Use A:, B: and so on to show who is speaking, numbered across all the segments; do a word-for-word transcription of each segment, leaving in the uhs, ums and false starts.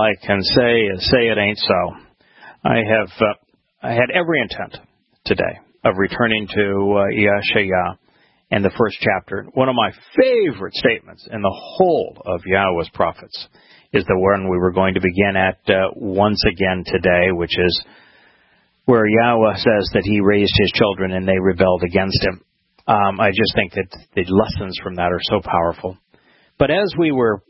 A: I can say is say it ain't so. I have uh, I had every intent today of returning to uh, Yeshaya and the first chapter. One of my favorite statements in the whole of Yahweh's prophets is the one we were going to begin at uh, once again today, which is where Yahweh says that he raised his children and they rebelled against him. Um, I just think that the lessons from that are so powerful. But as we were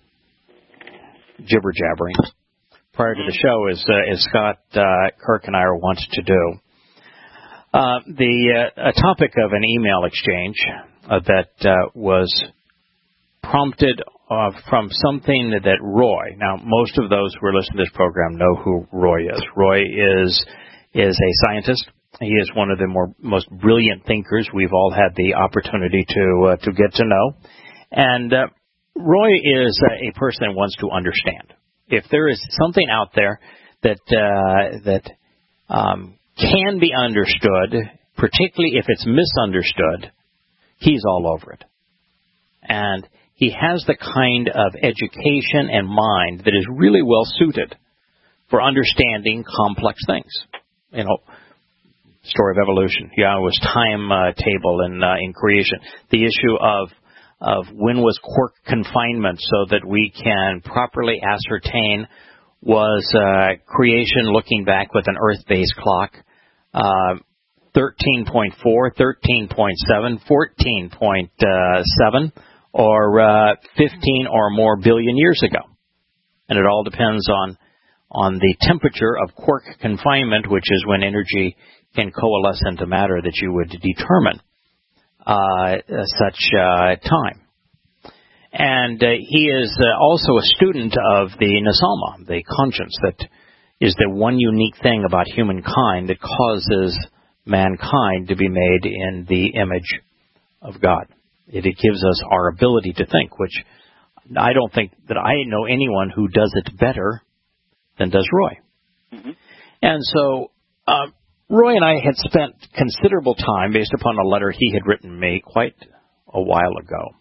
A: jibber-jabbering prior to the show, as, uh, as Scott uh, Kirk and I are wont to do, uh, the uh, a topic of an email exchange uh, that uh, was prompted uh, from something that Roy, now most of those who are listening to this program know who Roy is. Roy is is a scientist. He is one of the more most brilliant thinkers we've all had the opportunity to uh, to get to know. And uh, Roy is uh, a person that wants to understand. If there is something out there that uh, that um, can be understood, particularly if it's misunderstood, he's all over it. And he has the kind of education and mind that is really well suited for understanding complex things. You know, story of evolution, Yahweh's time uh, table in uh, in creation, the issue of of when was quark confinement, so that we can properly ascertain was uh, creation looking back with an Earth-based clock, uh, thirteen point four, thirteen point seven, fourteen point seven, or uh, fifteen or more billion years ago. And it all depends on on the temperature of quark confinement, which is when energy can coalesce into matter that you would determine uh, such uh, time. And uh, he is uh, also a student of the Nesama, the conscience, that is the one unique thing about humankind that causes mankind to be made in the image of God. It, it gives us our ability to think, which I don't think that I know anyone who does it better than does Roy. Mm-hmm. And so uh, Roy and I had spent considerable time, based upon a letter he had written me quite a while ago,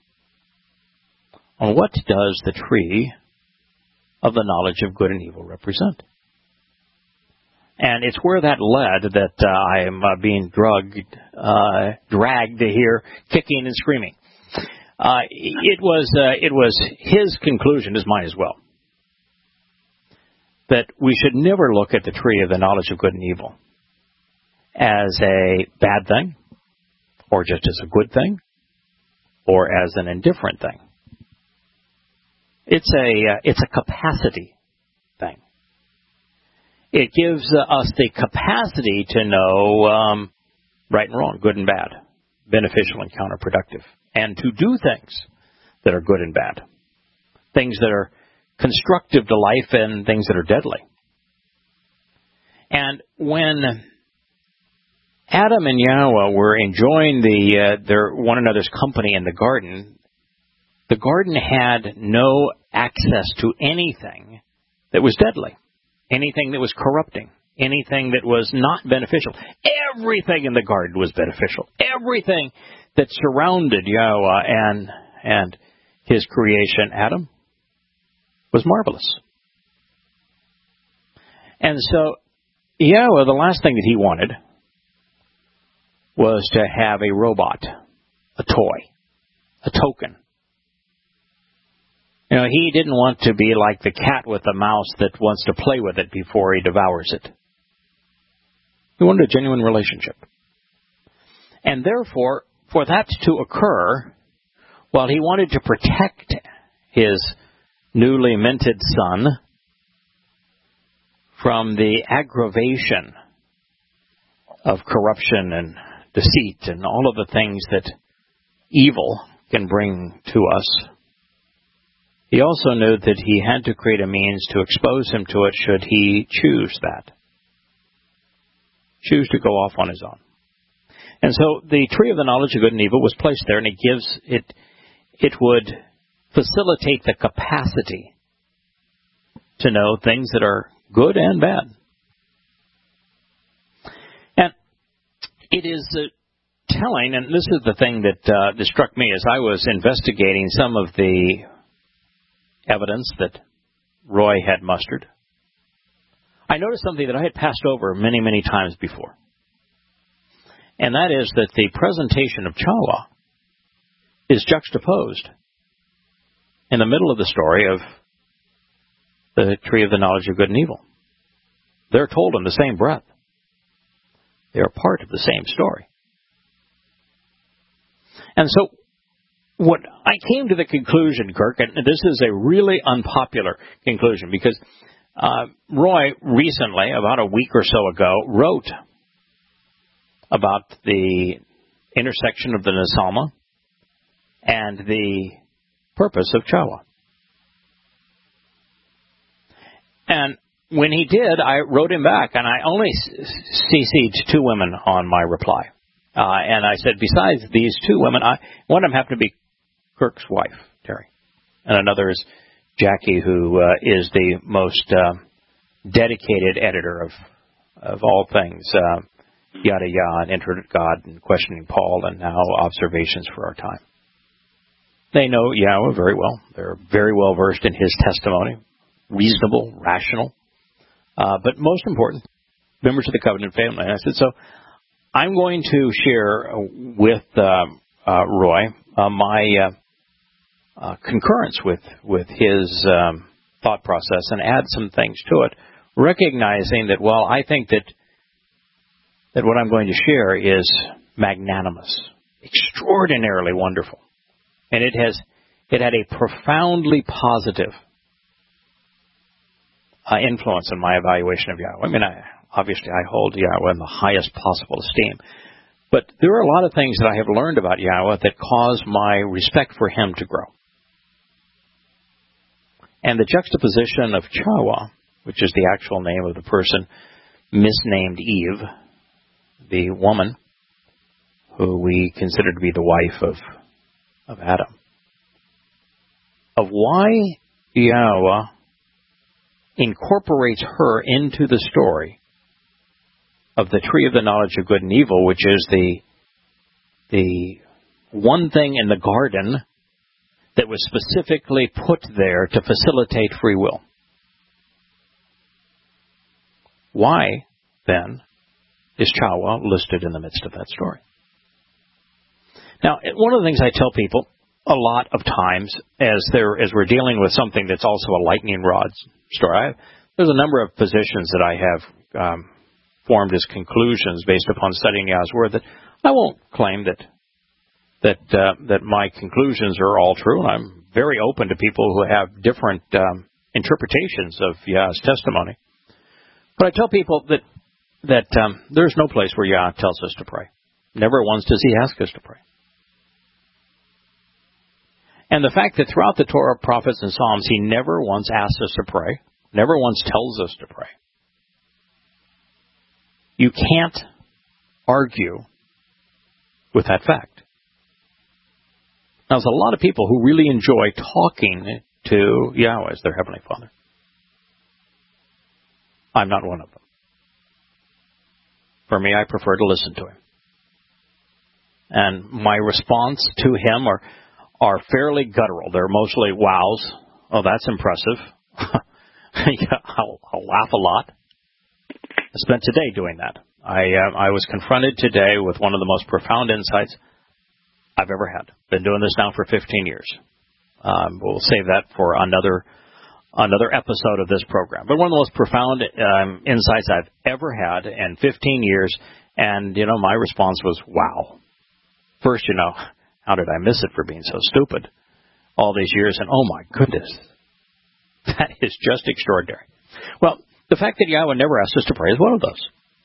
A: on what does the tree of the knowledge of good and evil represent. And it's where that led that uh, I am uh, being drugged, uh, dragged here, kicking and screaming. Uh, it was uh, it was his conclusion, as mine as well, that we should never look at the tree of the knowledge of good and evil as a bad thing, or just as a good thing, or as an indifferent thing. It's a uh, it's a capacity thing. It gives uh, us the capacity to know um, right and wrong, good and bad, beneficial and counterproductive, and to do things that are good and bad, things that are constructive to life and things that are deadly. And when Adam and Yahweh were enjoying the uh, their one another's company in the garden, the garden had no access to anything that was deadly, anything that was corrupting, anything that was not beneficial. Everything in the garden was beneficial. Everything that surrounded Yahweh and and his creation, Adam, was marvelous. And so Yahweh, the last thing that he wanted was to have a robot, a toy, a token. You know, he didn't want to be like the cat with the mouse that wants to play with it before he devours it. He wanted a genuine relationship. And therefore, for that to occur, while he wanted to protect his newly minted son from the aggravation of corruption and deceit and all of the things that evil can bring to us, he also knew that he had to create a means to expose him to it should he choose that. Choose to go off on his own. And so the tree of the knowledge of good and evil was placed there, and it gives it it would facilitate the capacity to know things that are good and bad. And it is uh, telling, and this is the thing that, uh, that struck me as I was investigating some of the evidence that Roy had mustered, I noticed something that I had passed over many, many times before. And that is that the presentation of Chawa is juxtaposed in the middle of the story of the tree of the knowledge of good and evil. They're told in the same breath. They are part of the same story. And so what I came to the conclusion, Kirk, and this is a really unpopular conclusion, because uh, Roy recently, about a week or so ago, wrote about the intersection of the Nasalma and the purpose of Chawa. And when he did, I wrote him back, and I only C C'd two women on my reply. Uh, and I said, besides these two women, I, one of them happened to be Kirk's wife, Terry, and another is Jackie, who uh, is the most uh, dedicated editor of of all things, uh, yada yada, and Entered God, and Questioning Paul, and now Observations for Our Time. They know Yahweh very well. They're very well versed in his testimony, reasonable, rational, uh, but most important, members of the covenant family. And I said, so I'm going to share with uh, uh, Roy uh, my uh, uh, concurrence with, with his um, thought process and add some things to it, recognizing that, well, I think that that what I'm going to share is magnanimous, extraordinarily wonderful. And it has it had a profoundly positive uh, influence on my evaluation of Yahweh. I mean, I, obviously I hold Yahweh in the highest possible esteem. But there are a lot of things that I have learned about Yahweh that cause my respect for him to grow. And the juxtaposition of Chawa, which is the actual name of the person misnamed Eve, the woman who we consider to be the wife of of Adam, of why Yahweh incorporates her into the story of the tree of the knowledge of good and evil, which is the the one thing in the garden that was specifically put there to facilitate free will. Why, then, is Chawa listed in the midst of that story? Now, one of the things I tell people a lot of times as they're, as we're dealing with something that's also a lightning rod story, I, there's a number of positions that I have um, formed as conclusions based upon studying Yahweh's Word that I won't claim that that uh, that my conclusions are all true. I'm very open to people who have different um, interpretations of Yahweh's testimony. But I tell people that that um, there's no place where Yah tells us to pray. Never once does he ask us to pray. And the fact that throughout the Torah, prophets, and Psalms, he never once asks us to pray, never once tells us to pray. You can't argue with that fact. Now, there's a lot of people who really enjoy talking to Yahweh as their Heavenly Father. I'm not one of them. For me, I prefer to listen to him. And my response to him are are fairly guttural. They're mostly wows. Oh, that's impressive. yeah, I'll, I'll laugh a lot. I spent today doing that. I uh, I was confronted today with one of the most profound insights I've ever had. Been doing this now for fifteen years. Um, we'll save that for another another episode of this program. But one of the most profound um, insights I've ever had in fifteen years, and, you know, my response was, wow. First, you know, how did I miss it for being so stupid all these years? And, oh, my goodness, that is just extraordinary. Well, the fact that Yahweh never asked us to pray is one of those.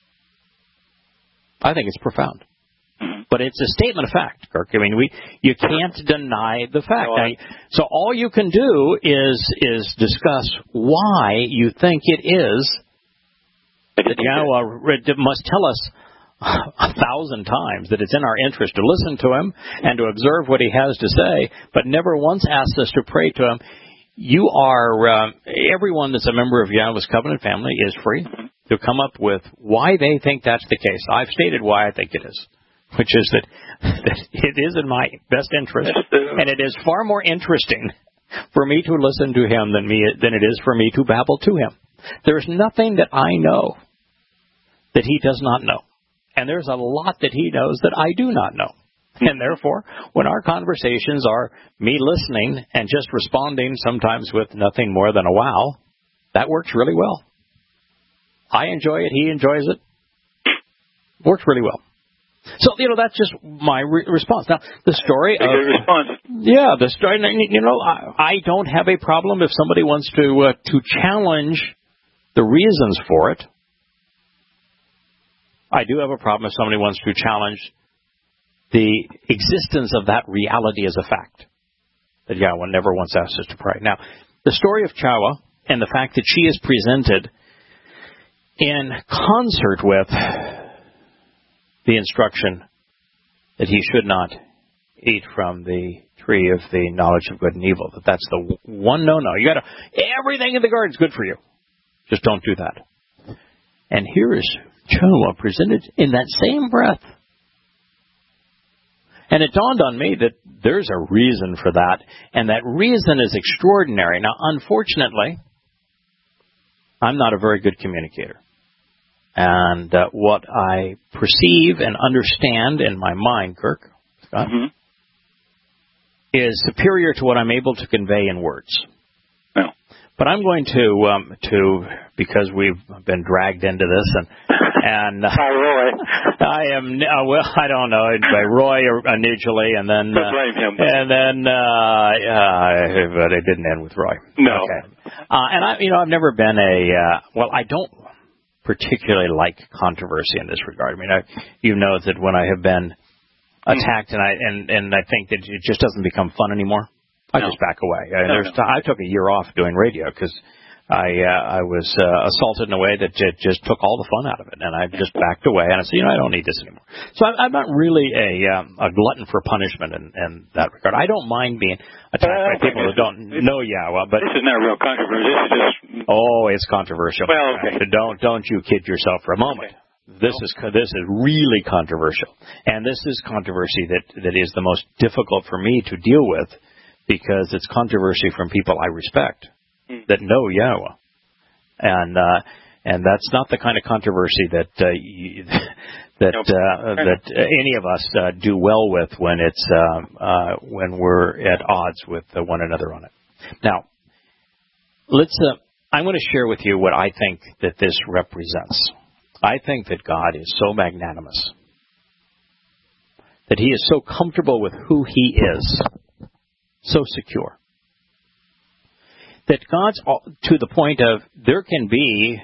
A: I think it's profound. But it's a statement of fact, Kirk. I mean, we you can't deny the fact. Now, so all you can do is is discuss why you think it is that Yahweh must tell us a thousand times that it's in our interest to listen to him and to observe what he has to say, but never once asks us to pray to him. You are, uh, everyone that's a member of Yahweh's covenant family is free to come up with why they think that's the case. I've stated why I think it is, which is that, that it is in my best interest, and it is far more interesting for me to listen to him than me than it is for me to babble to him. There's nothing that I know that he does not know. And there's a lot that he knows that I do not know. And therefore, when our conversations are me listening and just responding sometimes with nothing more than a wow, that works really well. I enjoy it. He enjoys it. Works really well. So, you know, that's just my re- response. Now, the story
B: of... Good response.
A: Yeah, the story, you know, I, I don't have a problem if somebody wants to uh, to challenge the reasons for it. I do have a problem if somebody wants to challenge the existence of that reality as a fact. That Yahweh never once asked us to pray. Now, the story of Chawah and the fact that she is presented in concert with the instruction that he should not eat from the tree of the knowledge of good and evil. That that's the one no-no. You got to everything in the garden is good for you. Just don't do that. And here is Chawah presented in that same breath. And it dawned on me that there's a reason for that, and that reason is extraordinary. Now, unfortunately, I'm not a very good communicator. And uh, what I perceive and understand in my mind, Kirk, Scott, mm-hmm. is superior to what I'm able to convey in words.
B: No.
A: But I'm going to, um, to because we've been dragged into this, and and uh,
B: by Roy,
A: I am uh, well, I don't know, by Roy initially, and then uh,
B: blame him.
A: and then, uh, uh, but it didn't end with Roy.
B: No.
A: Okay. Uh, and I, you know, I've never been a uh, well, I don't particularly like controversy in this regard. I mean, I, you know that when I have been attacked, and I and, and I think that it just doesn't become fun anymore, I no. just back away. I,
B: no,
A: there's
B: no.
A: I took a year off doing radio because I uh, I was uh, assaulted in a way that j- just took all the fun out of it, and I just backed away. And I said, you know, I don't need this anymore. So I'm, I'm not really a um, a glutton for punishment in, in that regard. I don't mind being attacked uh, by people who don't know Yahweh, but
B: this is not real controversy. This is just
A: oh, it's controversial.
B: Well, okay.
A: Don't don't you kid yourself for a moment. Okay. This is this is really controversial, and this is controversy that, that is the most difficult for me to deal with because it's controversy from people I respect mm. that know Yahweh, and uh, and that's not the kind of controversy that uh, you, that nope. uh, that any of us uh, do well with when it's uh, uh, when we're at odds with uh, one another on it. Now, let's. Uh, I'm going to share with you what I think that this represents. I think that God is so magnanimous, that he is so comfortable with who he is, so secure, that God's to the point of there can be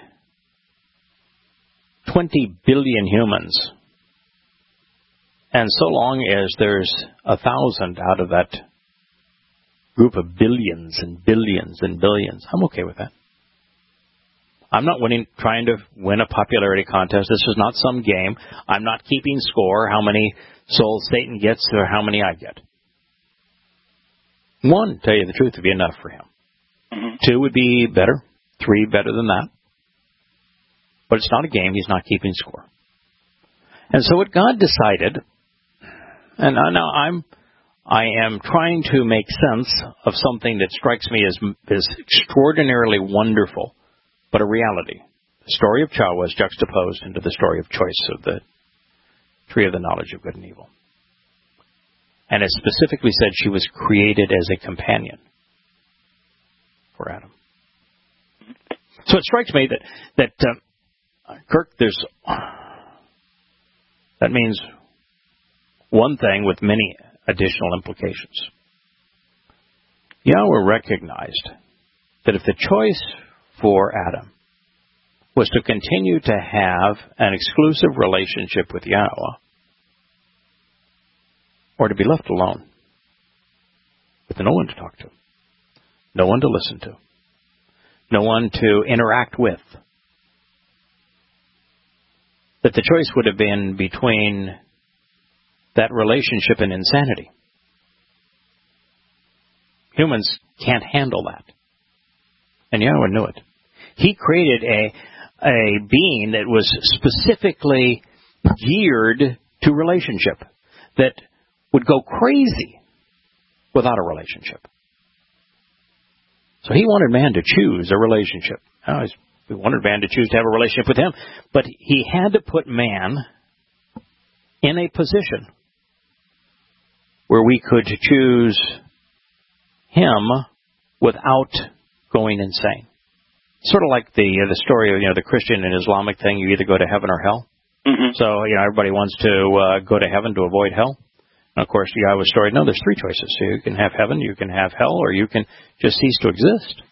A: twenty billion humans, and so long as there's a thousand out of that group of billions and billions and billions, I'm okay with that. I'm not winning, trying to win a popularity contest. This is not some game. I'm not keeping score how many souls Satan gets or how many I get. One, tell you the truth, would be enough for him. Mm-hmm. Two would be better. Three, better than that. But it's not a game. He's not keeping score. And so what God decided, and now I'm, I am trying to make sense of something that strikes me as, as extraordinarily wonderful, but a reality. The story of Chawah is juxtaposed into the story of choice of the tree of the knowledge of good and evil. And it specifically said she was created as a companion for Adam. So it strikes me that, that uh, Kirk, there's that means one thing with many additional implications. Yahweh recognized that if the choice for Adam was to continue to have an exclusive relationship with Yahweh, or to be left alone with no one to talk to, no one to listen to, no one to interact with, that the choice would have been between that relationship and insanity. Humans can't handle that. And Yahweh knew it. He created a a being that was specifically geared to relationship, that would go crazy without a relationship. So he wanted man to choose a relationship. Oh, he wanted man to choose to have a relationship with him, but he had to put man in a position where we could choose him without going insane. Sort of like the uh, the story of, you know, the Christian and Islamic thing. You either go to heaven or hell.
B: Mm-hmm.
A: So, you know, everybody wants to uh, go to heaven to avoid hell. And of course, the Iowa story, no, there's three choices. So you can have heaven, you can have hell, or you can just cease to exist.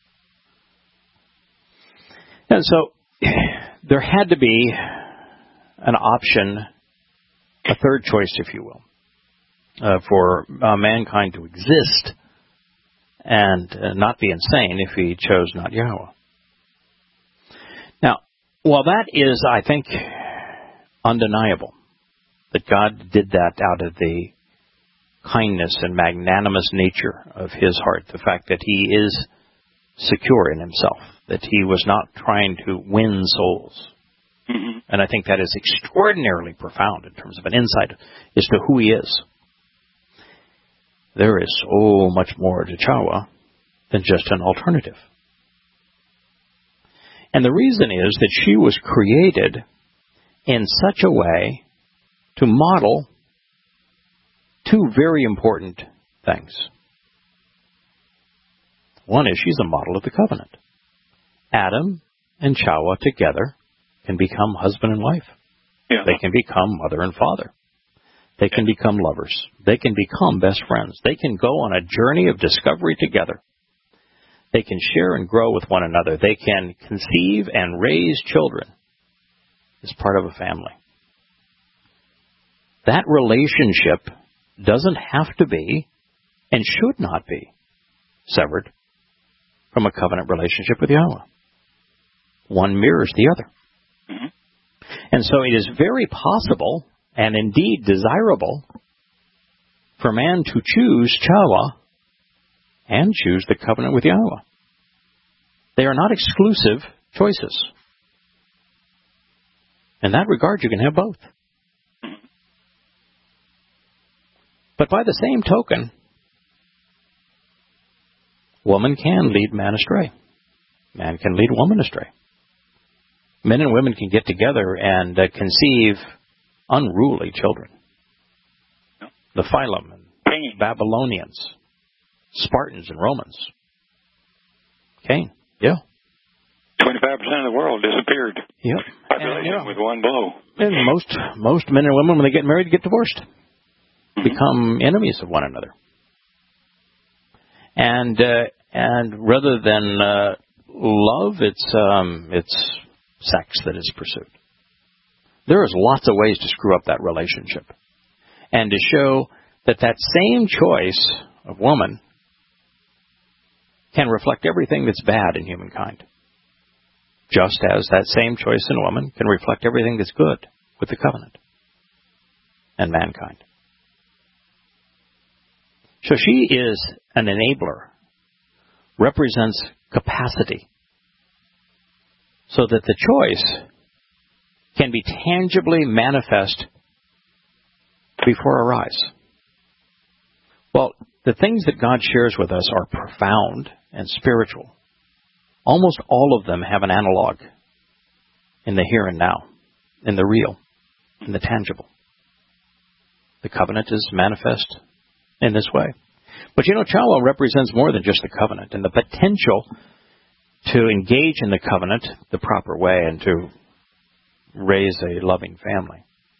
A: And so there had to be an option, a third choice, if you will, uh, for uh, mankind to exist and uh, not be insane if he chose not Yahweh. Now, while that is, I think, undeniable, that God did that out of the kindness and magnanimous nature of his heart, the fact that he is secure in himself, that he was not trying to win souls.
B: Mm-hmm.
A: And I think that is extraordinarily profound in terms of an insight as to who he is. There is so much more to Chawa than just an alternative. And the reason is that she was created in such a way to model two very important things. One is she's a model of the covenant. Adam and Chawa together can become husband and wife.
B: Yeah.
A: They can become mother and father. They can become lovers. They can become best friends. They can go on a journey of discovery together. They can share and grow with one another. They can conceive and raise children as part of a family. That relationship doesn't have to be and should not be severed from a covenant relationship with Yahweh. One mirrors the other.
B: Mm-hmm.
A: And so it is very possible and indeed desirable for man to choose Chawa and choose the covenant with Yahweh. They are not exclusive choices. In that regard, you can have both. But by the same token, woman can lead man astray. Man can lead woman astray. Men and women can get together and uh, conceive unruly children. The Phylum and Babylonians, Spartans and Romans. Cain, yeah.
B: twenty-five percent of the world disappeared.
A: Yep.
B: Population
A: And, yeah.
B: with one blow.
A: And most most men and women, when they get married, get divorced. Mm-hmm. Become enemies of one another. And uh, and rather than uh, love, it's um, it's sex that is pursued. There is lots of ways to screw up that relationship, and to show that that same choice of woman can reflect everything that's bad in humankind, just as that same choice in woman can reflect everything that's good with the covenant and mankind. So she is an enabler, represents capacity, so that the choice can be tangibly manifest before our eyes. Well, the things that God shares with us are profound and spiritual. Almost all of them have an analog in the here and now, in the real, in the tangible. The covenant is manifest in this way. But you know, Chawa represents more than just the covenant and the potential to engage in the covenant the proper way and to raise a loving family.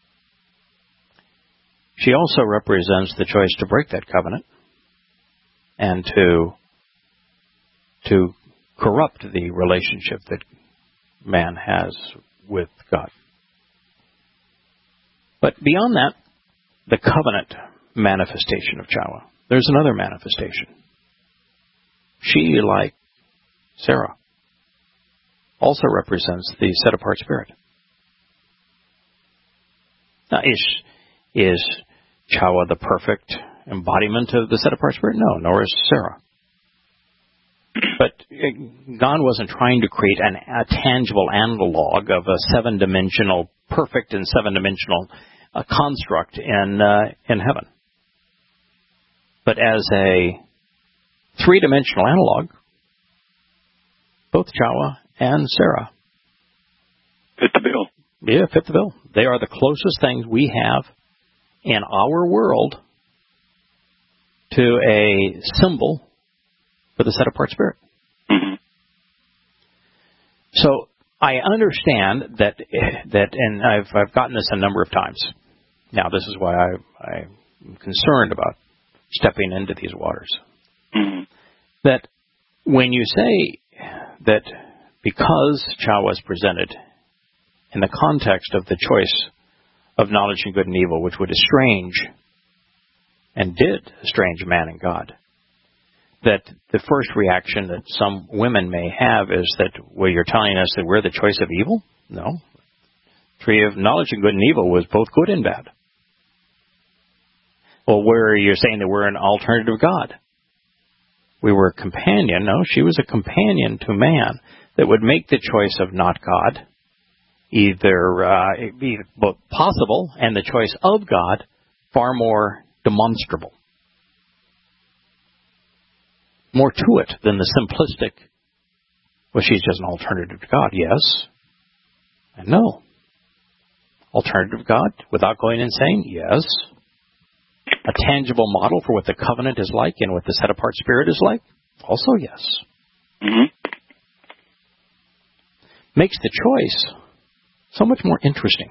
A: She also represents the choice to break that covenant and to to corrupt the relationship that man has with God. But beyond that, the covenant manifestation of Chawa, there's another manifestation. She, like Sarah, also represents the set-apart spirit. Now, is, is Chawa the perfect embodiment of the set-apart spirit? No, nor is Sarah. But God wasn't trying to create an, a tangible analog of a seven-dimensional, perfect and seven-dimensional uh, construct in uh, in heaven. But as a three-dimensional analog, both Chawa and Sarah.
B: Fit the bill.
A: Yeah, fit the bill. They are the closest things we have in our world to a symbol for the set-apart spirit.
B: Mm-hmm.
A: So I understand that that, and I've I've gotten this a number of times. Now, this is why I, I'm concerned about stepping into these waters.
B: Mm-hmm.
A: That when you say that because Chawa is presented in the context of the choice of knowledge and good and evil, which would estrange and did estrange man and God, that the first reaction that some women may have is that, well, you're telling us that we're the choice of evil? No. Tree of knowledge and good and evil was both good and bad. Well, where you're saying that we're an alternative God. We were a companion. No, she was a companion to man that would make the choice of not God either uh, be both possible and the choice of God far more demonstrable. More to it than the simplistic, well, she's just an alternative to God. Yes and no. Alternative God without going insane? Yes. A tangible model for what the covenant is like and what the set-apart spirit is like? Also yes.
B: Mm-hmm.
A: Makes the choice so much more interesting.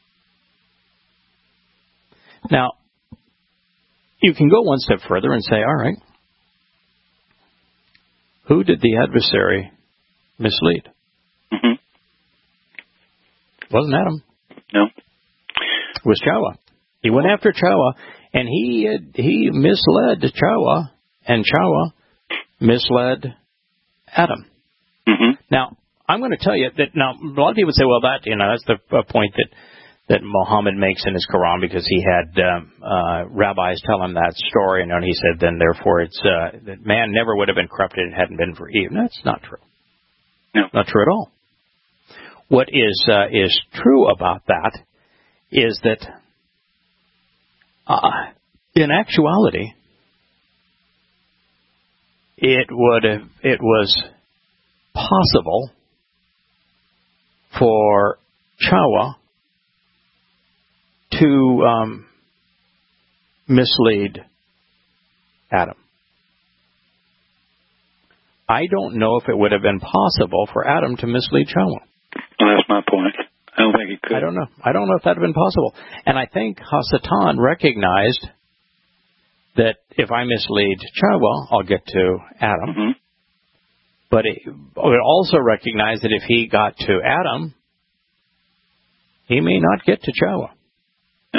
A: Now, you can go one step further and say, all right, who did the adversary mislead?
B: Mm-hmm.
A: Wasn't Adam.
B: No.
A: It was Chawa. He went after Chawa, and he he misled Chawa, and Chawa misled Adam.
B: Mm-hmm.
A: Now, I'm going to tell you that, now, a lot of people say, well, that, you know, that's the uh, point that, that Muhammad makes in his Quran because he had um, uh, rabbis tell him that story, and then he said, then therefore it's, uh, that man never would have been corrupted if it hadn't been for Eve. That's not true.
B: No.
A: Not true at all. What is, uh, is true about that is that uh, in actuality, it would have, it was possible for Chawa to um, mislead Adam. I don't know if it would have been possible for Adam to mislead Chawa.
B: Well, that's my point. I don't think he could.
A: I don't know. I don't know if that would have been possible. And I think Hasatan recognized that if I mislead Chawa, I'll get to Adam.
B: Mm-hmm.
A: But it would also recognize that if he got to Adam, he may not get to Chawa.
B: No.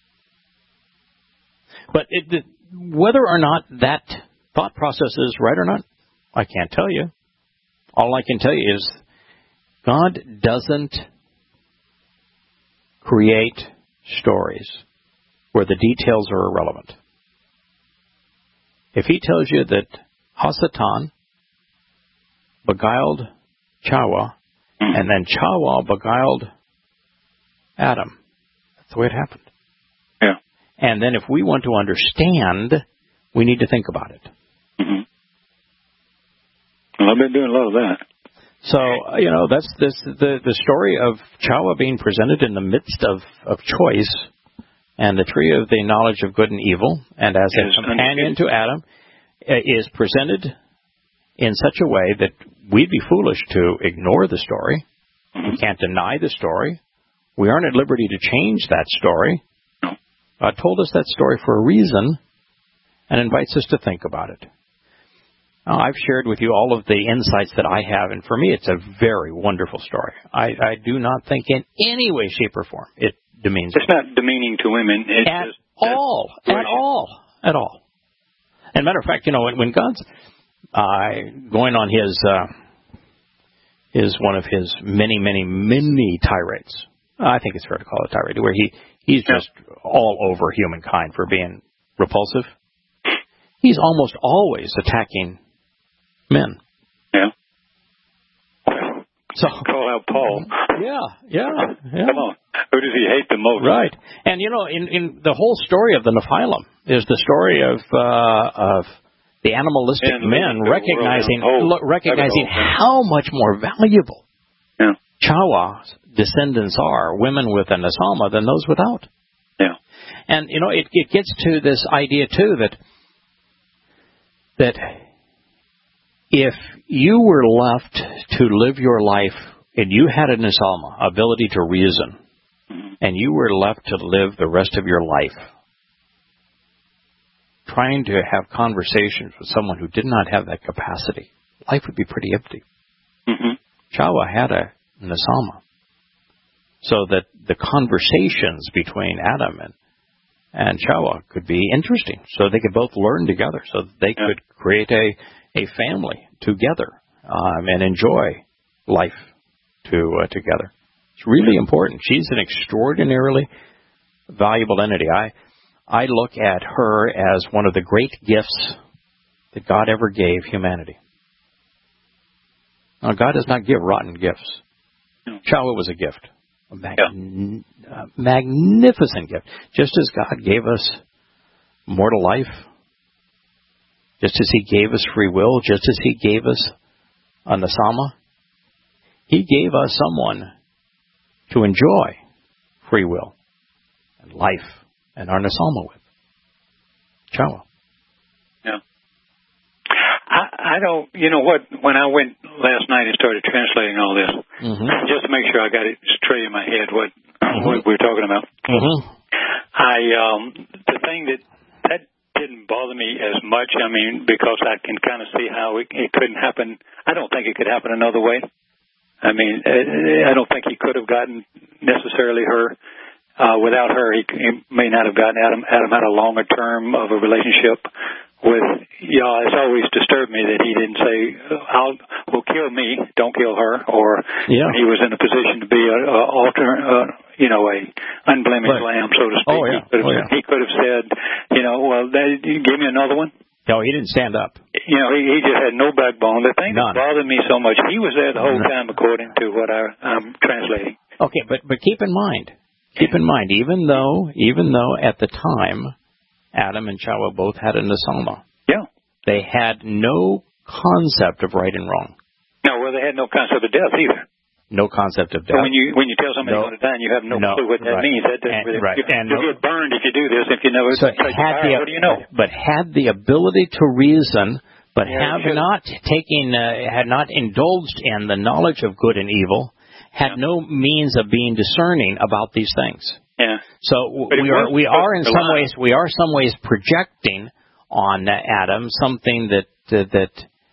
A: But it, whether or not that thought process is right or not, I can't tell you. All I can tell you is God doesn't create stories where the details are irrelevant. If he tells you that Hasatan beguiled Chawa, and then Chawa beguiled Adam, that's the way it happened.
B: Yeah.
A: And then if we want to understand, we need to think about it.
B: Mm-hmm. Well, I've been doing a lot of that.
A: So, you know, that's this, the, the story of Chawa being presented in the midst of, of choice and the tree of the knowledge of good and evil, and as a companion to Adam, is presented in such a way that we'd be foolish to ignore the story.
B: Mm-hmm.
A: We can't deny the story. We aren't at liberty to change that story.
B: No.
A: God told us that story for a reason and invites us to think about it. Now, I've shared with you all of the insights that I have, and for me it's a very wonderful story. I, I do not think in any way, shape, or form it demeans.
B: It's not demeaning to women. It's
A: at
B: just,
A: all. At all. At all. And matter of fact, you know, when, when God's uh, going on his, uh, his one of his many, many, many tirades, I think it's fair to call it a tirade, where he, he's just yeah. all over humankind for being repulsive. He's almost always attacking men.
B: Yeah.
A: So
B: call out Paul.
A: Yeah, yeah, yeah.
B: Come on. Who does he hate the most?
A: Right. And you know, in, in the whole story of the Nephilim is the story of uh, of the animalistic
B: and
A: men recognizing
B: whole,
A: look, recognizing how much more valuable
B: yeah.
A: Chawa's descendants are, women with a Nasama, than those without.
B: Yeah.
A: And, you know, it, it gets to this idea, too, that that if you were left to live your life and you had a Nasama, ability to reason, mm-hmm. and you were left to live the rest of your life trying to have conversations with someone who did not have that capacity, life would be pretty empty.
B: Mm-hmm.
A: Chawa had a Nasama, so that the conversations between Adam and, and Chawa could be interesting, so they could both learn together, so that they yeah. could create a, a family together um, and enjoy life to, uh, together. It's really important. She's an extraordinarily valuable entity. I I look at her as one of the great gifts that God ever gave humanity. Now, God does not give rotten gifts. No. Chawa was a gift, a mag- yeah. uh, magnificent gift. Just as God gave us mortal life, just as He gave us free will, just as He gave us a Nasama, He gave us someone to enjoy free will and life and our Nasama with. Chawa.
B: Yeah. I, I don't, you know what, when I went last night and started translating all this, mm-hmm. just to make sure I got it straight in my head what, mm-hmm. what we were talking about,
A: mm-hmm.
B: I, um, the thing that, that didn't bother me as much, I mean, because I can kind of see how it, it couldn't happen. I don't think it could happen another way. I mean, I don't think he could have gotten necessarily her. Uh, without her, he, he may not have gotten Adam. Adam had a longer term of a relationship with Yah. It's always disturbed me that he didn't say, "I'll will kill me, don't kill her," or
A: yeah.
B: when he was in a position to be a, a alter, uh, you know, a unblemished
A: right.
B: lamb, so to speak.
A: Oh, yeah.
B: He could have,
A: oh, yeah.
B: he could have said, you know, well, they, give me another one.
A: No, he didn't stand up.
B: You know, he, he just had no backbone. The thing
A: None.
B: that bothered me so much, he was there the whole time, according to what I, I'm translating.
A: Okay, but but keep in mind. Keep in mind, even though, even though at the time, Adam and Chawa both had a Nasama.
B: Yeah.
A: They had no concept of right and wrong.
B: No, well, they had no concept of death either.
A: No concept of death.
B: So when you when you tell somebody no, you're going to die, and you have no, no clue what that
A: right.
B: means. That doesn't
A: and,
B: really,
A: right.
B: you,
A: and
B: you'll
A: no,
B: get burned if you do this. If you never
A: so
B: take the
A: had
B: fire,
A: the,
B: what do you know?
A: But had the ability to reason, but
B: yeah,
A: have not taken, uh, had not indulged in the knowledge of good and evil, had yeah. no means of being discerning about these things.
B: Yeah.
A: So we are we are in some ways we are some ways projecting on Adam something that uh, that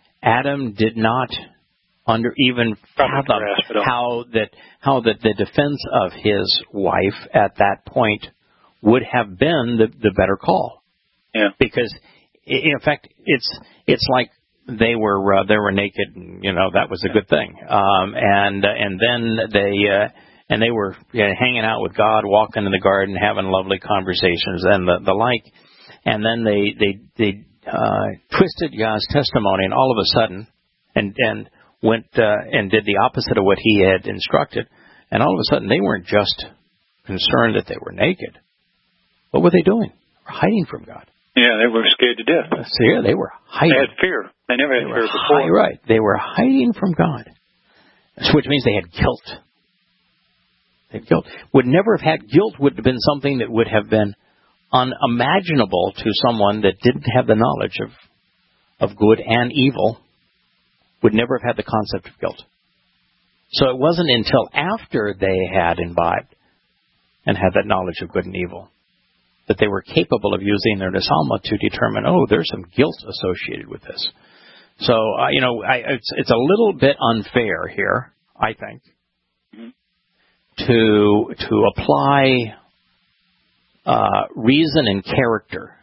A: Adam did not under even fathom how that how that the defense of his wife at that point would have been the, the better call.
B: Yeah.
A: Because in fact it's it's like they were uh, they were naked, and, you know, that was a good thing. Um, and and then they. Uh, And they were yeah, hanging out with God, walking in the garden, having lovely conversations, and the, the like. And then they they they uh, twisted Yah's testimony, and all of a sudden, and and went uh, and did the opposite of what He had instructed. And all of a sudden, they weren't just concerned that they were naked. What were they doing? They were hiding from God.
B: Yeah, they were scared to death.
A: So yeah, they were hiding.
B: They had fear. They never had
A: they
B: fear before.
A: Hi- right. They were hiding from God, which means they had guilt. Guilt. Would never have had guilt would have been something that would have been unimaginable to someone that didn't have the knowledge of of good and evil, would never have had the concept of guilt. So it wasn't until after they had imbibed and had that knowledge of good and evil that they were capable of using their Nasama to determine, oh, there's some guilt associated with this. So, uh, you know, I, it's, it's a little bit unfair here, I think, to to apply uh, reason and character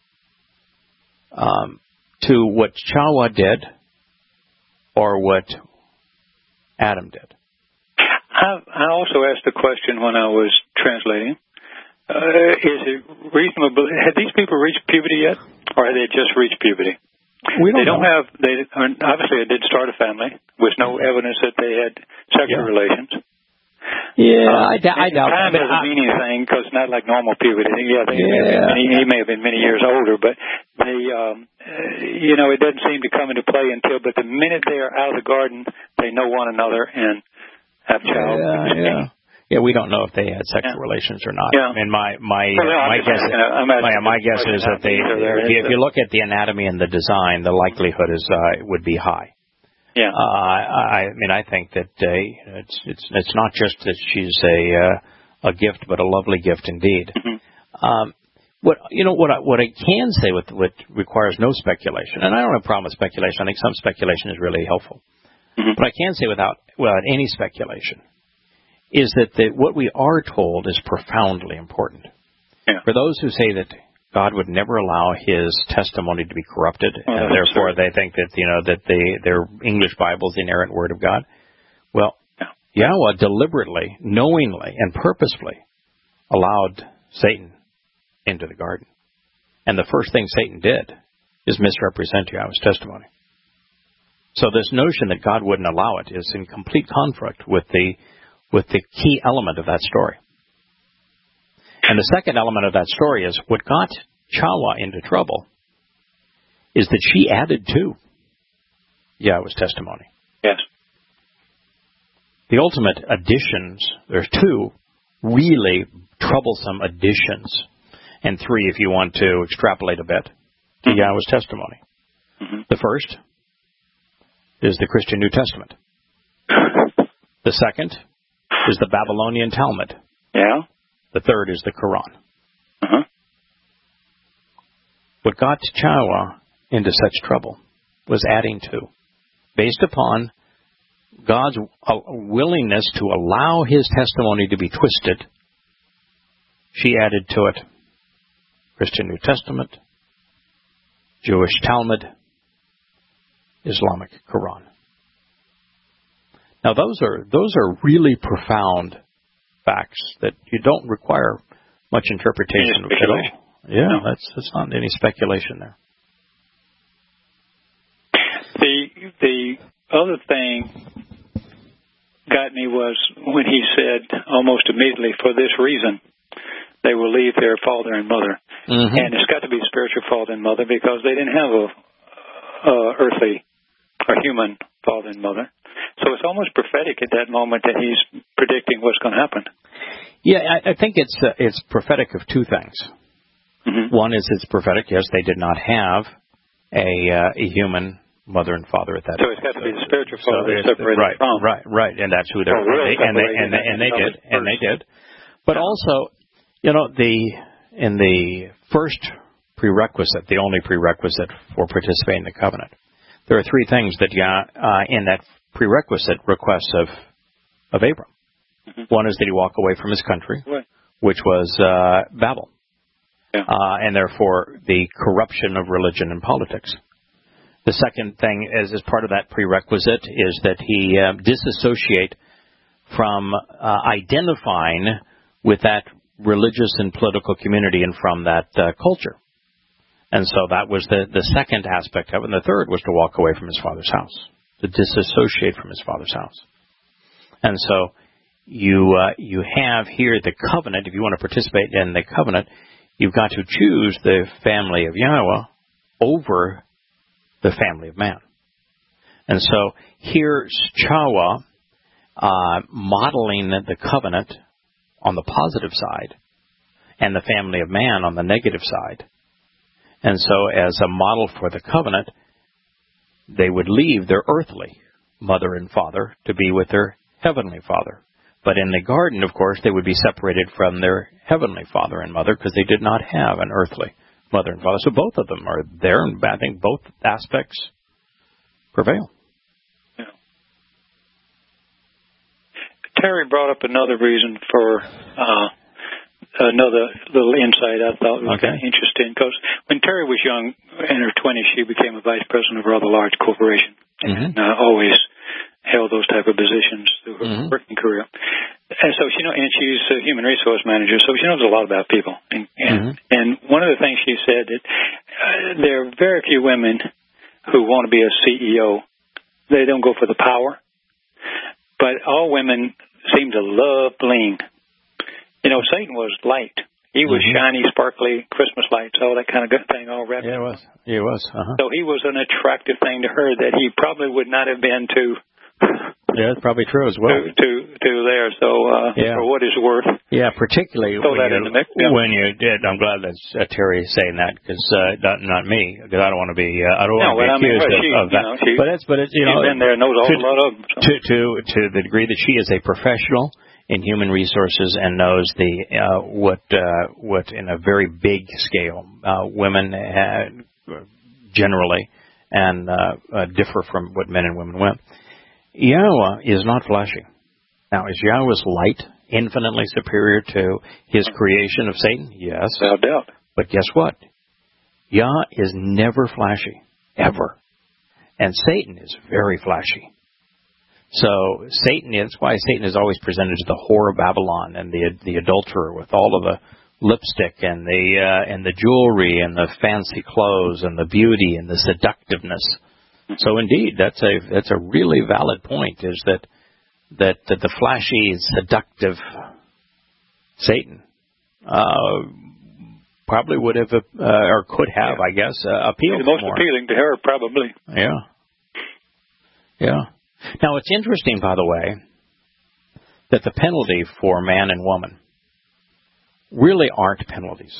A: um, to what Chawa did or what Adam did.
B: I, I also asked the question when I was translating, uh, is it reasonable, had these people reached puberty yet, or had they just reached puberty?
A: We don't
B: they don't
A: know.
B: have, they obviously they did start a family with no evidence that they had sexual
A: yeah.
B: relations.
A: Yeah,
B: uh,
A: I, d- I doubt
B: time
A: that.
B: is a meaning thing because not like normal puberty. Yeah, they,
A: yeah.
B: Many, he may have been many years older, but they, um, uh, you know, it doesn't seem to come into play until. But the minute they are out of the garden, they know one another and have child.
A: Yeah, yeah. Yeah, we don't know if they had sexual
B: yeah.
A: relations or not.
B: Yeah.
A: I mean, my my
B: well, no,
A: uh, my guess
B: asking,
A: my, my guess is that they if you, if you look at the anatomy and the design, the likelihood is uh, would be high.
B: Yeah.
A: Uh, I, I mean, I think that uh, it's it's it's not just that she's a uh, a gift, but a lovely gift indeed.
B: Mm-hmm.
A: Um, what you know, what I, what I can say with what requires no speculation, and I don't have a problem with speculation. I think some speculation is really helpful. Mm-hmm. But I can say without without any speculation is that the, what we are told is profoundly important.
B: Yeah.
A: For those who say that God would never allow His testimony to be corrupted,
B: well,
A: and therefore they think that you know that the their English Bible is the inerrant Word of God. Well, yeah. Yahweh deliberately, knowingly, and purposefully allowed Satan into the garden, and the first thing Satan did is misrepresent Yahweh's testimony. So this notion that God wouldn't allow it is in complete conflict with the with the key element of that story. And the second element of that story is what got Chawa into trouble is that she added to Yahweh's testimony.
B: Yes.
A: The ultimate additions, there's two really troublesome additions, and three if you want to extrapolate a bit, to mm-hmm. Yahweh's testimony. Mm-hmm. The first is the Christian New Testament. The second is the Babylonian Talmud.
B: Yeah.
A: The third is the Quran.
B: Uh-huh.
A: What got Chawa into such trouble was adding to, based upon God's willingness to allow His testimony to be twisted, she added to it Christian New Testament, Jewish Talmud, Islamic Quran. Now those are those are really profound facts that you don't require much interpretation of at all. Yeah, no. that's that's not any speculation there.
B: The the other thing got me was when he said almost immediately, for this reason they will leave their father and mother. Mm-hmm. And it's got to be spiritual father and mother because they didn't have a, a earthly or human father and mother. So it's almost prophetic at that moment that he's predicting what's going to happen.
A: Yeah, I, I think it's uh, it's prophetic of two things. Mm-hmm. One is it's prophetic. Yes, they did not have a uh, a human mother and father at that
B: so
A: time.
B: So it's got to be the spiritual father
A: so
B: separated
A: right,
B: from.
A: Right, right, and that's who they're
B: oh, really
A: and they and they, and they, and they did and they did. But also, you know, the in the first prerequisite, the only prerequisite for participating in the covenant, there are three things that Yah, uh, in that prerequisite request of of Abram. Mm-hmm. One is that he walk away from his country, right. which was uh, Babel, yeah. uh, and therefore the corruption of religion and politics. The second thing, is, as part of that prerequisite, is that he uh, disassociate from uh, identifying with that religious and political community and from that uh, culture. And so that was the, the second aspect of it. And the third was to walk away from his father's house, to disassociate from his father's house. And so you uh, you have here the covenant. If you want to participate in the covenant, you've got to choose the family of Yahweh over the family of man. And so here's Chawa uh, modeling the covenant on the positive side and the family of man on the negative side. And so as a model for the covenant, they would leave their earthly mother and father to be with their heavenly father. But in the garden, of course, they would be separated from their heavenly father and mother because they did not have an earthly mother and father. So both of them are there, and I think both aspects prevail.
B: Yeah. Terry brought up another reason for uh, another little insight I thought was
A: okay.
B: kind of interesting, because when Terry was young, in her twenties, she became a vice president of a rather large corporation, mm-hmm. and uh, always held those type of positions through her mm-hmm. working career. And so she know, and she's a human resource manager, so she knows a lot about people. And and, mm-hmm. and one of the things she said that uh, there are very few women who want to be a C E O. They don't go for the power, but all women seemed to love bling. You know, Satan was light. He was mm-hmm. shiny, sparkly, Christmas lights, all that kind of good thing all wrapped.
A: Yeah, it was. Yeah, it was. Uh-huh.
B: So he was an attractive thing to her that he probably would not have been to.
A: Yeah, that's probably true as well.
B: To to, to there, so uh, yeah. for what it's worth.
A: Yeah, particularly
B: Throw
A: when,
B: that
A: you,
B: in the mix, yeah.
A: when you did. I'm glad that uh, Terry is saying that because uh, not not me because I don't want to be uh, I don't
B: no,
A: want to be
B: accused
A: I mean, of,
B: she,
A: of that.
B: You know, she,
A: but it's but it's you know
B: been there, knows a whole lot of them. So.
A: To to to the degree that she is a professional in human resources and knows the uh, what uh, what in a very big scale uh, women uh, generally and uh, uh, differ from what men and women want. Yahweh is not flashy. Now, is Yahweh's light infinitely superior to his creation of Satan? Yes.
B: No doubt.
A: But guess what? Yah is never flashy, ever. And Satan is very flashy. So Satan, that's why Satan is always presented as the whore of Babylon and the the adulterer with all of the lipstick and the uh, and the jewelry and the fancy clothes and the beauty and the seductiveness. So indeed, that's a that's a really valid point. Is that that, that the flashy, seductive Satan uh, probably would have uh, or could have, yeah. I guess, uh, appealed
B: the most
A: more.
B: appealing to her, probably.
A: Yeah, yeah. Now it's interesting, by the way, that the penalty for man and woman really aren't penalties.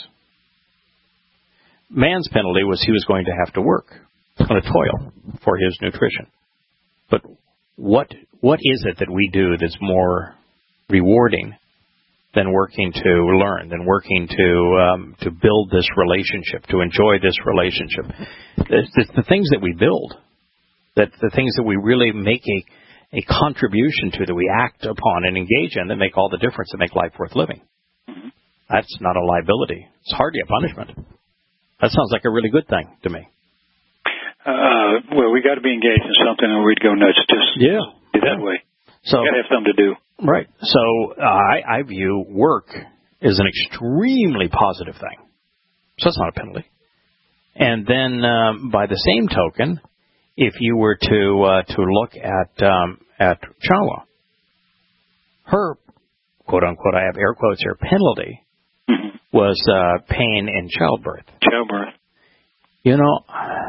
A: Man's penalty was he was going to have to work. Going to toil for his nutrition. But what what is it that we do that's more rewarding than working to learn, than working to um, to build this relationship, to enjoy this relationship? The, the, the things that we build, that the things that we really make a, a contribution to, that we act upon and engage in, that make all the difference, that make life worth living. That's not a liability. It's hardly a punishment. That sounds like a really good thing to me.
B: Uh, well, we got to be engaged in something, or we'd go nuts. Just
A: yeah,
B: be that way.
A: So
B: you got to have something to do.
A: Right. So uh, I, I view work as an extremely positive thing. So it's not a penalty. And then, um, by the same token, if you were to uh, to look at um, at Chawa, her quote unquote, I have air quotes here, penalty mm-hmm. was uh, pain in childbirth.
B: Childbirth.
A: You know.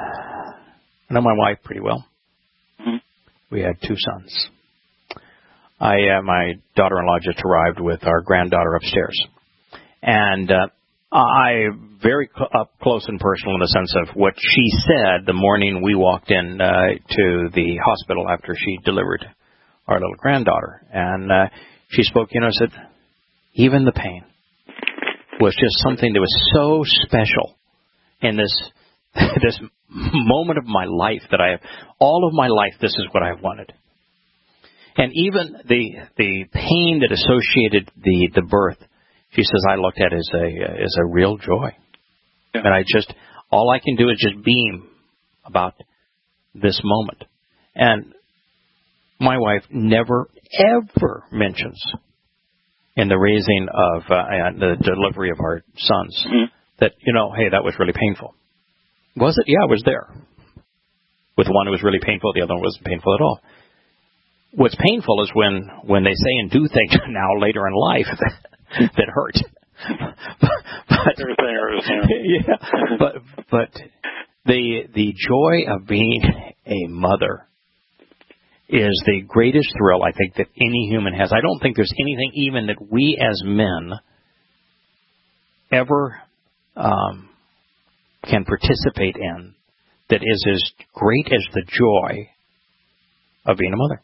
A: I know my wife pretty well. Mm-hmm. We had two sons. I, uh, my daughter-in-law just arrived with our granddaughter upstairs. And uh, I, very cl- up close and personal in the sense of what she said the morning we walked in uh, to the hospital after she delivered our little granddaughter. And uh, she spoke, you know, said, even the pain was just something that was so special in this this moment of my life that I have, all of my life, this is what I've wanted. And even the the pain that associated the, the birth, she says, I looked at as a as a real joy. Yeah. And I just, all I can do is just beam about this moment. And my wife never, ever mentions in the raising of, uh, and the delivery of our sons, mm-hmm. that, you know, hey, that was really painful. Was it? Yeah, it was there. With one, it was really painful. The other one wasn't painful at all. What's painful is when, when they say and do things now later in life that, that hurt. but, yeah, but but the the joy of being a mother is the greatest thrill I think that any human has. I don't think there's anything even that we as men ever um, can participate in that is as great as the joy of being a mother.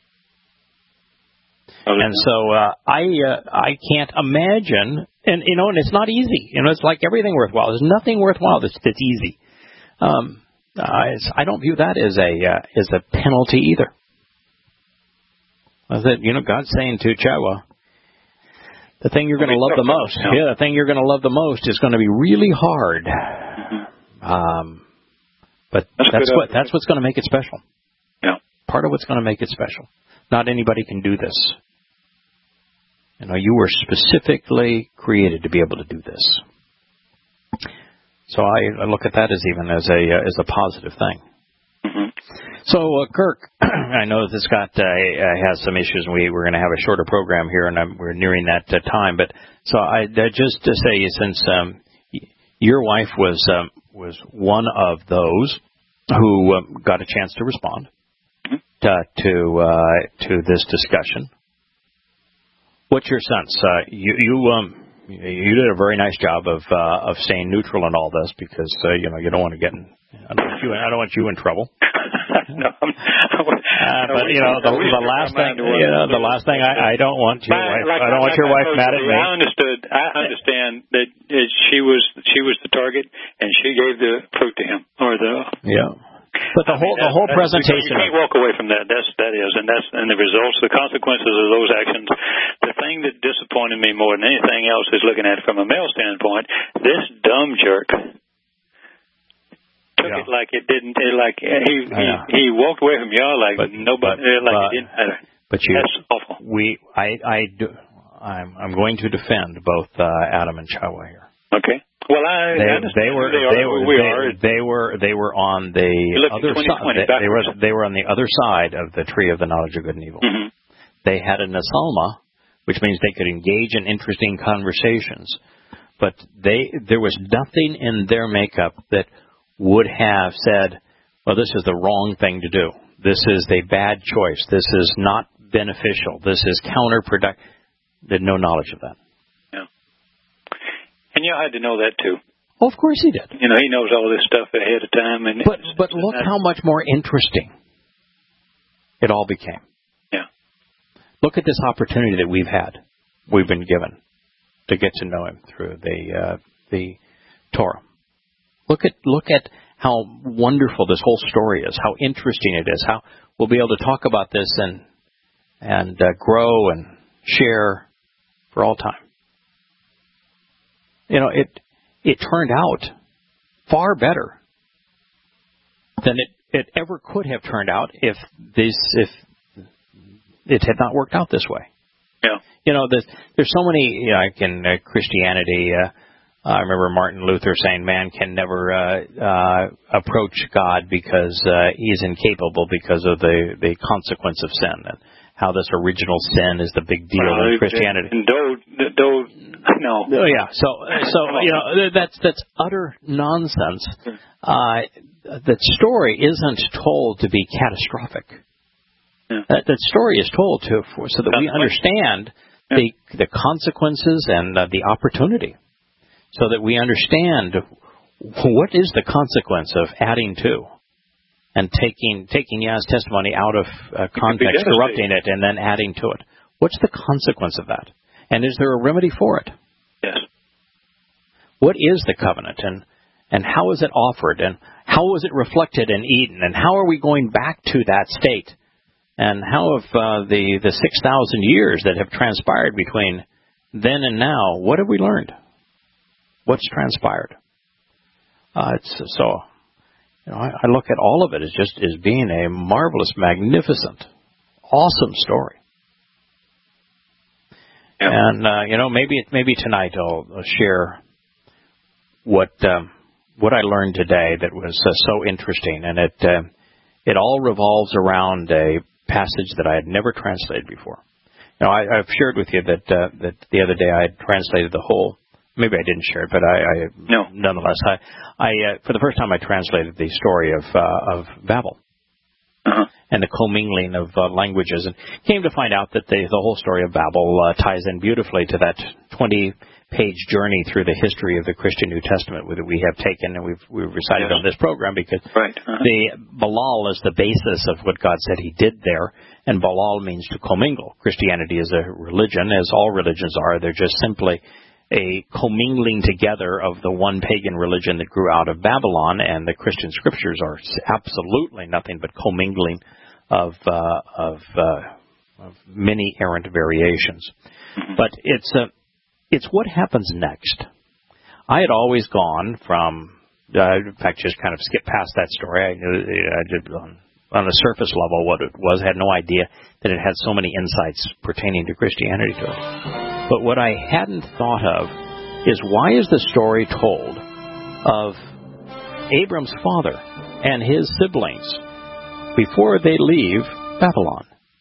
A: And so uh, I uh, I can't imagine, and you know, and it's not easy. You know, it's like everything worthwhile. There's nothing worthwhile that's, that's easy. Um, uh, it's, I don't view that as a uh, as a penalty either. That, you know, God's saying to Chawa, the thing you're going to love the most, yeah, the thing you're going to love the most is going to be really hard. Mm-hmm. Um, but that's, that's what that's what's going to make it special.
B: Yeah,
A: part of what's going to make it special. Not anybody can do this. You know, you were specifically created to be able to do this. So I, I look at that as even as a uh, as a positive thing.
B: Mm-hmm.
A: So, uh, Kirk, I know that Scott uh, has some issues, and we, we're going to have a shorter program here, and I'm, we're nearing that uh, time. But so, I uh, just to say, since um, y- your wife was um, was one of those who um, got a chance to respond mm-hmm. to to, uh, to this discussion, what's your sense? Uh, you you um, you did a very nice job of uh, of staying neutral in all this because uh, you know you don't want to get in. I don't want you. I don't want you in trouble.
B: no,
A: uh, but you know the, the last thing. You know the last thing. I, I don't want your wife.
B: Like,
A: I don't want
B: like
A: your wife mad at me.
B: I understood. I understand that it, she was she was the target, and she gave the fruit to him, or the
A: yeah. But the I whole mean, the whole presentation.
B: You can't walk away from that. That's that is, and that's and the results, the consequences of those actions. The thing that disappointed me more than anything else is looking at it from a male standpoint. This dumb jerk. Took yeah. it like it didn't. It like he he, he walked away from y'all like but, nobody. But, like uh, it didn't matter.
A: But you,
B: that's awful.
A: We, I, I do. I'm I'm going to defend both uh, Adam and Chawa here.
B: Okay. Well, I
A: they,
B: understand
A: they were
B: they,
A: they
B: are,
A: were
B: we
A: they,
B: are.
A: they were they were on the other side. They, they were they were on the other side of the tree of the knowledge of good and evil.
B: Mm-hmm.
A: They had an asalma, which means they could engage in interesting conversations, but they there was nothing in their makeup that would have said, well, this is the wrong thing to do. This is a bad choice. This is not beneficial. This is counterproductive. They had no knowledge of that.
B: Yeah. And you had to know that, too.
A: Oh, of course he did.
B: You know, he knows all this stuff ahead of time. And
A: But but look how much more interesting it all became.
B: Yeah.
A: Look at this opportunity that we've had, we've been given, to get to know him through the uh, the Torah. Look at look at how wonderful this whole story is, how interesting it is, how we'll be able to talk about this and and uh, grow and share for all time. You know, it it turned out far better than it, it ever could have turned out if this if it had not worked out this way.
B: Yeah.
A: You know, there's, there's so many, you know, like in uh, Christianity. Uh, I remember Martin Luther saying man can never uh, uh, approach God because uh, he's incapable because of the, the consequence of sin, and how this original sin is the big deal well, in Christianity.
B: And do, do, no.
A: Oh, yeah. So, so you know, that's that's utter nonsense. Uh, the story isn't told to be catastrophic.
B: Yeah.
A: That, that story is told to for, so that we understand yeah. the the consequences and uh, the opportunity. So that we understand what is the consequence of adding to and taking taking Yah's testimony out of uh, context, corrupting it, and then adding to it. What's the consequence of that? And is there a remedy for it?
B: Yes.
A: What is the covenant, and and how is it offered, and how was it reflected in Eden, and how are we going back to that state? And how have uh, the the six thousand years that have transpired between then and now? What have we learned? What's transpired? Uh, it's so. You know, I, I look at all of it as just as being a marvelous, magnificent, awesome story. Yeah. And uh, you know, maybe maybe tonight I'll, I'll share what um, what I learned today that was uh, so interesting, and it uh, it all revolves around a passage that I had never translated before. You know, I, I've shared with you that uh, that the other day I had translated the whole. Maybe I didn't share it, but I, I
B: no.
A: nonetheless, I, I uh, for the first time I translated the story of uh, of Babel
B: uh-huh.
A: and the commingling of uh, languages, and came to find out that the the whole story of Babel uh, ties in beautifully to that twenty-page journey through the history of the Christian New Testament that we have taken and we've we've recited yes. on this program, because
B: right. uh-huh.
A: the Balal is the basis of what God said He did there, and Balal means to commingle. Christianity is a religion, as all religions are. They're just simply a commingling together of the one pagan religion that grew out of Babylon, and the Christian scriptures are absolutely nothing but commingling of uh, of, uh, of many errant variations. Mm-hmm. But it's a, it's what happens next. I had always gone from, uh, in fact, just kind of skip past that story. I knew I did on, on the surface level what it was. I had no idea that it had so many insights pertaining to Christianity to it. But what I hadn't thought of is, why is the story told of Abram's father and his siblings before they leave Babylon.